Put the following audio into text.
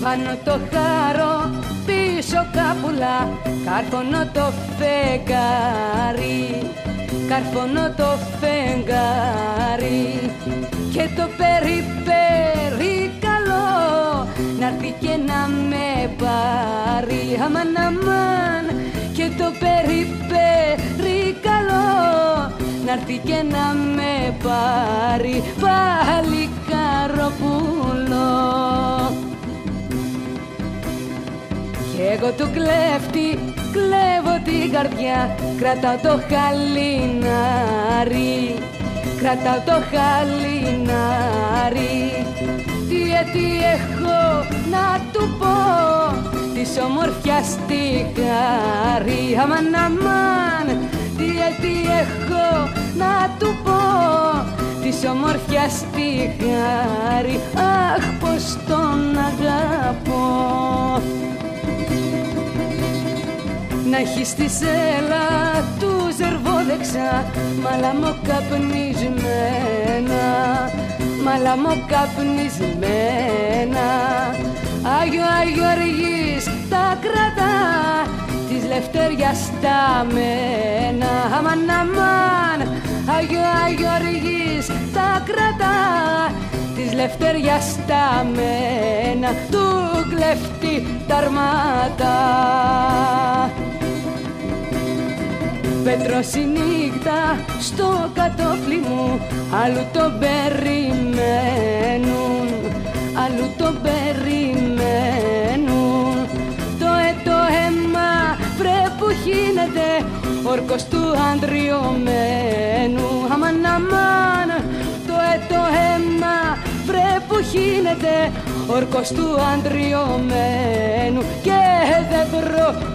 Πάνω το χάρο, πίσω κάπουλα, κάρφωνο το φεγγάρι, κάρφωνο το φεγγάρι. Και το περίπερικαλό να'ρθεί και να με πάρει. Αμάν, αμάν. Και το περίπερικαλό να'ρθεί και να με πάρει. Παλικαροπούλο. Κι εγώ του κλέφτη κλέβω την καρδιά, κρατάω το χαλινάρι, κρατάω το χαλινάρι. Τι έχω να του πω της ομορφιάς τη χάρη. Αμάν, αμάν. Τι έχω να του πω της ομορφιάς τη χάρη. Αχ, πως τον αγαπώ. Να έχει στη σέλα του ζερβόδεξα μαλαμοκαπνισμένα, μαλαμοκαπνισμένα. Άγιο Αγιοργής τα κρατά, της λευτεριάς τα μένα. Αμάν, αμάν. Άγιο Αγιοργής τα κρατά, της λευτεριάς τα μένα. Του κλέφτη τα αρμάτα. Πέτρος η νύχτα στο κατόφλι μου, αλλού τον περιμένουν, αλλού τον περιμένουν. Το αίμα βρε που χύνεται, όρκος του αντριωμένου. Αμάν, αμάν. Το αίμα βρε που χύνεται, όρκος του αντριωμένου. Και δεν βρω